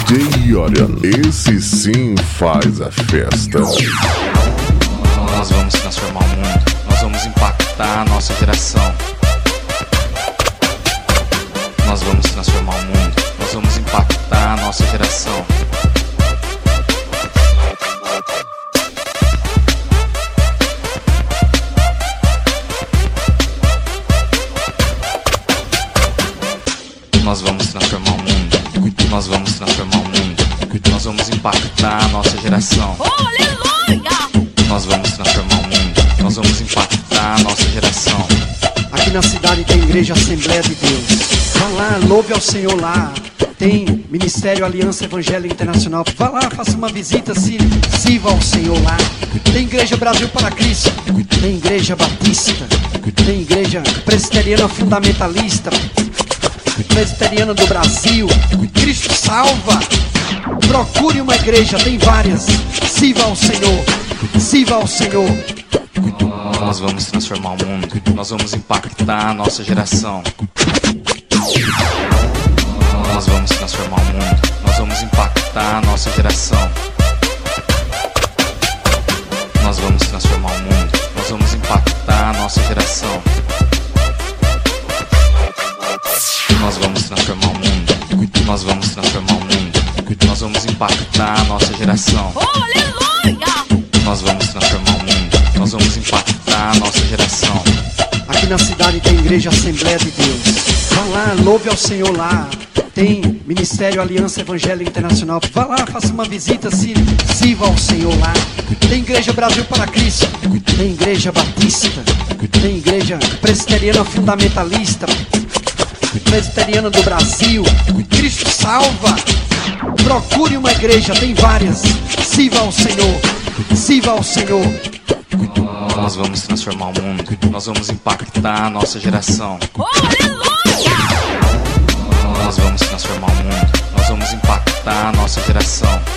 DJ Orion, esse sim faz a festa. Nós vamos transformar o mundo, nós vamos impactar a nossa geração. Nós vamos transformar o mundo, nós vamos impactar a nossa geração. Nós vamos transformar o mundo, nós vamos transformar o mundo, nós vamos impactar a nossa geração. Nós vamos transformar o mundo, nós vamos impactar a nossa geração. Aqui na cidade tem Igreja Assembleia de Deus. Vá lá, louve ao Senhor lá. Tem Ministério Aliança Evangélica Internacional. Vá lá, faça uma visita, sirva ao Senhor lá. Tem Igreja Brasil para Cristo. Tem Igreja Batista. Tem Igreja Presbiteriana Fundamentalista. Presbiteriana do Brasil. Cristo salva. Procure uma igreja, tem várias. Sirva ao Senhor. Sirva ao Senhor. Nós vamos transformar o mundo, nós vamos impactar a nossa geração. Nós vamos transformar o mundo, nós vamos impactar a nossa geração. Nós vamos transformar o mundo, nós vamos impactar a nossa geração. Nós vamos transformar o mundo, nós vamos transformar o mundo, nós vamos impactar a nossa geração. Nós vamos transformar o mundo, nós vamos impactar a nossa geração. Aqui na cidade tem Igreja Assembleia de Deus. Vá lá, louve ao Senhor lá. Tem Ministério Aliança Evangélica Internacional. Vá lá, faça uma visita, sirva ao Senhor lá. Tem Igreja Brasil para Cristo. Tem Igreja Batista. Tem Igreja Presbiteriana Fundamentalista. Presbiteriana do Brasil. Cristo salva. Procure uma igreja, tem várias. Sirva ao Senhor. Sirva ao Senhor. Nós vamos transformar o mundo, nós vamos impactar a nossa geração. Nós vamos transformar o mundo, nós vamos impactar a nossa geração.